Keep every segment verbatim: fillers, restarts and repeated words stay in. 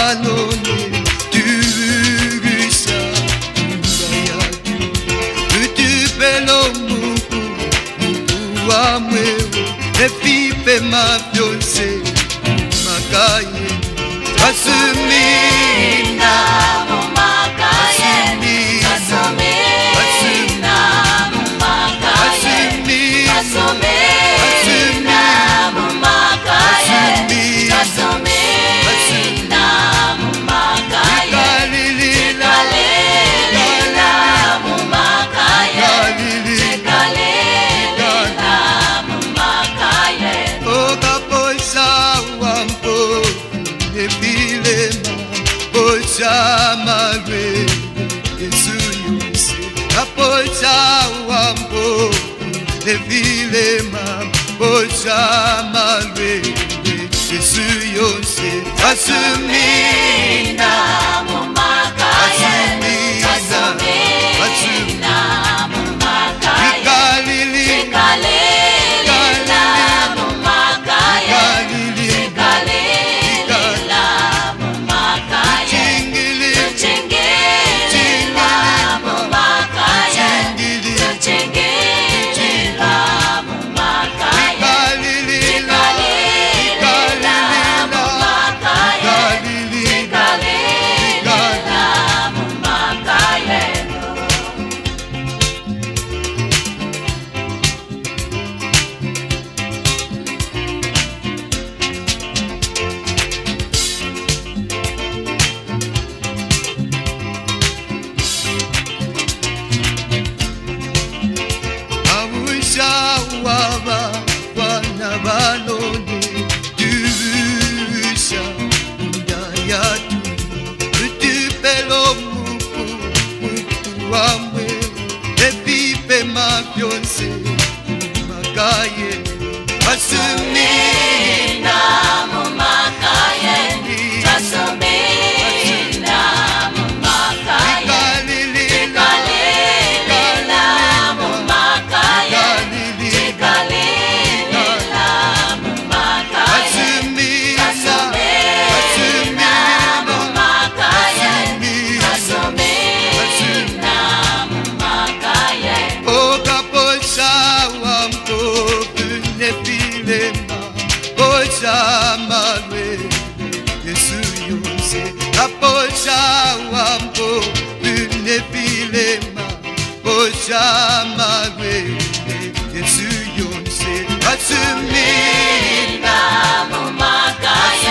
banone tugusa ngaya utupelo muku muku wa mwewe efipe mafyonse makaye asumina mumakaye asumina mumakaye asumina mumakaye asumina mumakaye chikalela mumakaye chikalela mumakaye okapoisa wampo efilema poisa malwe Yesu yonse apoisa wampo efilema poisa malwe Yesu yonse asumina mumakaye asumina mumakaye chikalela mumakaye chikalela mumakaye tuchengelela mumakaye tuchengelela mumakaye chikalela mumakaye chikalela mumakaye awusha waba wana banone tugusa ngaya utupelo muku muku wa mwewe efipe mafyonse makaye asumina mumakaye asumina mumakaye chikalela mumakaye chikalela mumakaye asumina mumakaye asumina mumakaye okapoisa wampo nefilema poisa malwe Yesu yonse apoisa wampo nefilema poisa malwe Yesu yonse asumina mumakaye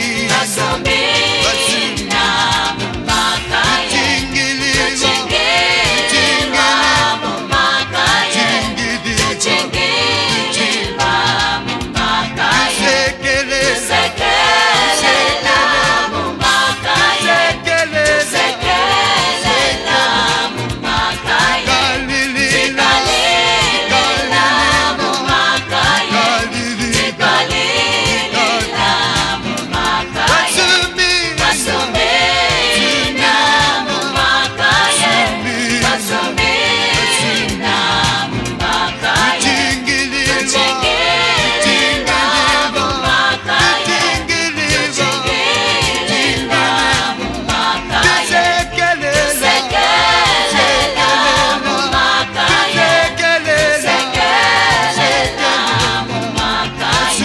asumina mumakaye tuchengelela mumakaye tuchengelela mumakaye tusekelela mumakaye tusekelela mumakaye chikalela mumakaye chikalela mumakaye asumina mumakaye asumina mumakaye tuchengelela mumakaye tuchengelela mumakaye tusekelela mumakaye tusekelela mumakaye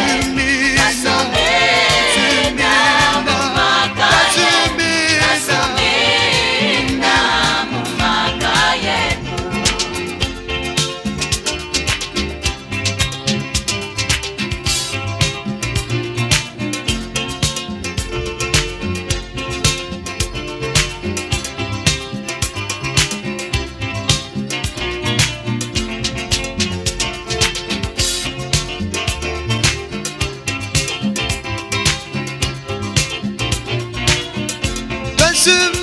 asumina mumakaye asumina mumakaye Asumina